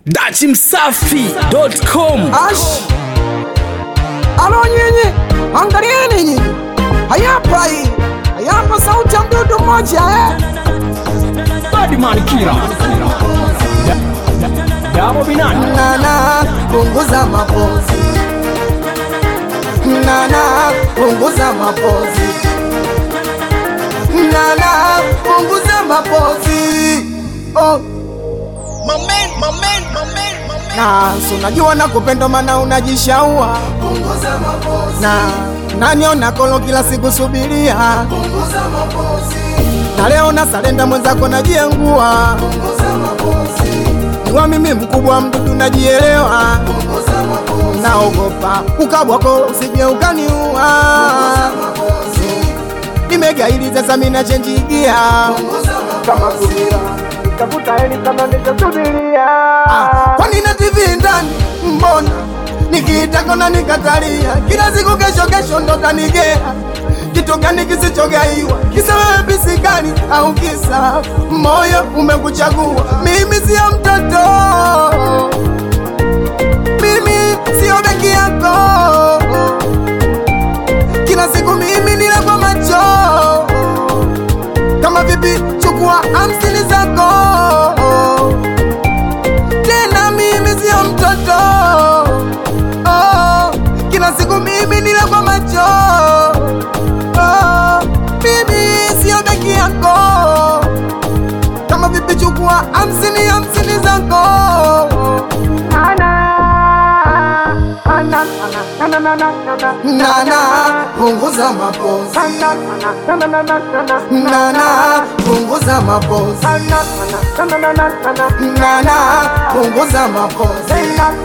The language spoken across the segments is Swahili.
dachimsafi.com. Alo nyinyi, angalieni nyinyi. Hayapa hii. Hayapa sauti ya mdudu mmoja Badman Kira. Damo Binani. Nana, punguza mapozi. Nana, punguza mapozi. Nana, punguza mapozi. Oh. Na so najua nakupenda maana unajishaua. Punguza mapozi. Na naniona kolo kila siku subiria. Punguza mapozi. Na leo na salenda mwenzako najiengua. Punguza mapozi. Niwa mimi mkubwa mdudu najielewa. Punguza mapozi. Naogopa ukabwako usije ukaniua. Punguza mapozi. Nimegaili sasa mimi na change gia. Punguza mapozi. Kama subira nitafuta heli kama nitasubiria. Kwani na TV ndani mbona nikiitaka na nikatalia kila siku kesho ndo tanigea. Kitu gani kisichogaiwa? Kisa wewe bisigani au kisa moyo umekuchagua? Mimi sio mtoto, mimi sio beki yako. Kila siku mimi nila kwa macho. Kama vipi chukua 50 zako. Tena mimi sio mtoto, kila siku mimi nila kwa macho. Mimi sio beki yako. Kama vipi chukua 50 zako. Nana, punguza mapozi. Nana, punguza mapozi. Nana, punguza mapozi.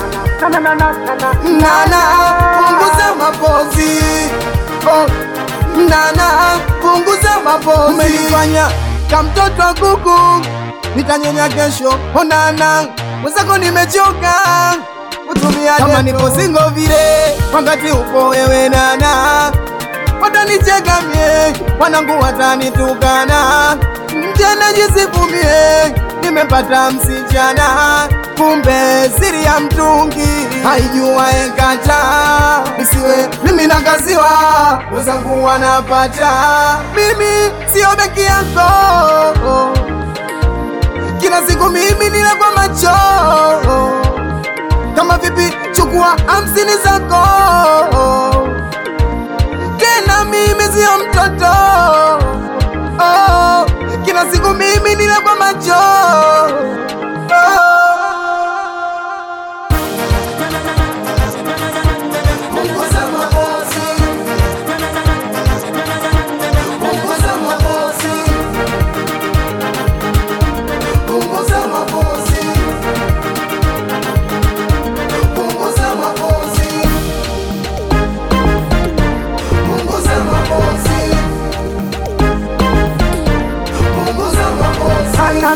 Nana, punguza mapozi. Oh. Nana, punguza mapozi. Umenifanya kama mtoto wa kuku, nitanyonya kesho. Oh nana, mwenzako nimechoka kutumia kama nipo single vile wakati upo wewe nana. Watanicheka mie, wanangu watanitukana. Mjana jisifumie, nimepata msichana. Kumbe siri ya mtungi haijua ekata. Isiwe mimi nakaziwa, wenzangu wanapata. Mimi sio beki yako. Kila siku mimi nila kwa macho. Kama vipi chukua 50 zako. Tena mimi sio mtoto, kila siku mimi nila kwa macho. Punguza mapozi. Punguza mapozi. Punguza mapozi. Punguza mapozi. Punguza mapozi. Punguza mapozi. Na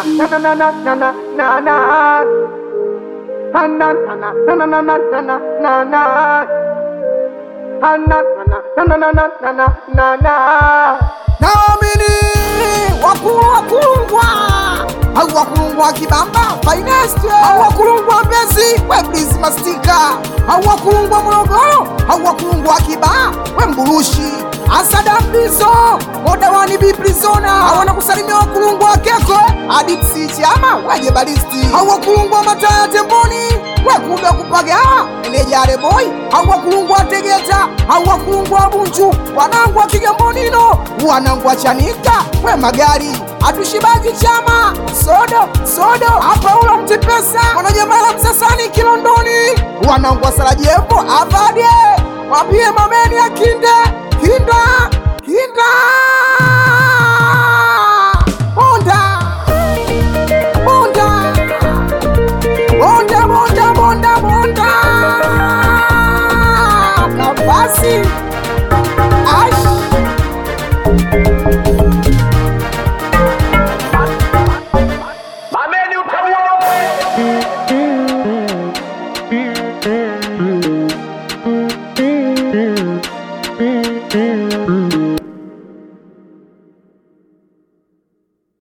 naamini wakulungwa au wakulungwa kibamba finest au wakulungwa Mbezi we please mastika au wakulungwa Morogoro au wakulungwa Kibaha we Mburushi Asada Mbizo moda wani biprizona. Hawana kusalimia wakulungwa Keko Adiksi Chama waje balisti au wakulungwa Mataya Temboni we kumbe kupaga enejare boy au wakulungwa Tegeta au wakulungwa Bunju wanangu wa Kigambonino wanangu wa Chanika we Magari Atushibagi Chama sodo hapa ula mtipesa wanajamala Msasani Kilondoni wanangu wa Sarajevo Avadie wapie mameni ya Kinda